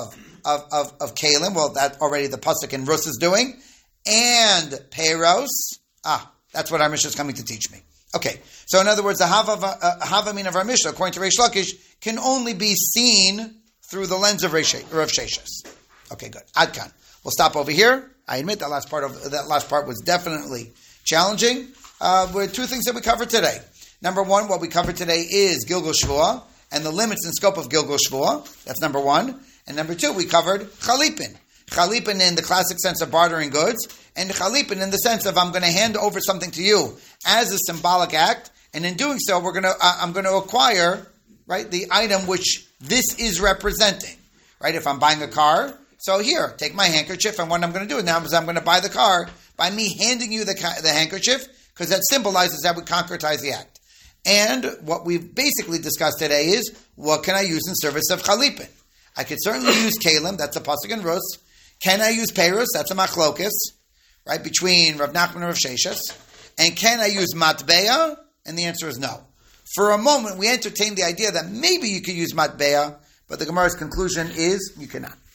of Kalim, well, that already the Pasuk in Rus is doing, and Peiros. That's what our Mishnah is coming to teach me. Okay, so in other words, the Havamin of our Mishnah, according to Reish Lakish, can only be seen through the lens of Rav Sheshes. Okay, good. Adkan. We'll stop over here. I admit that last part was definitely challenging. With two things that we covered today. Number one, what we covered today is Gilgul Shvuah and the limits and scope of Gilgul Shvuah. That's number one. And number two, we covered Chalipin. Chalipin in the classic sense of bartering goods, and Chalipin in the sense of I'm going to hand over something to you as a symbolic act, and in doing so, I'm going to acquire, right, the item which this is representing, right? If I'm buying a car, so here, take my handkerchief, and what I'm going to do now is I'm going to buy the car by me handing you the handkerchief, because that symbolizes that we concretize the act. And what we've basically discussed today is, what can I use in service of Chalipin? I could certainly use Kalim, that's a Pasuk in Rus. Can I use Peiros? That's a Machlokes, right, between Rav Nachman and Rav Sheshes. And can I use Matbeah? And the answer is no. For a moment, we entertained the idea that maybe you could use Matbeah, but the Gemara's conclusion is you cannot.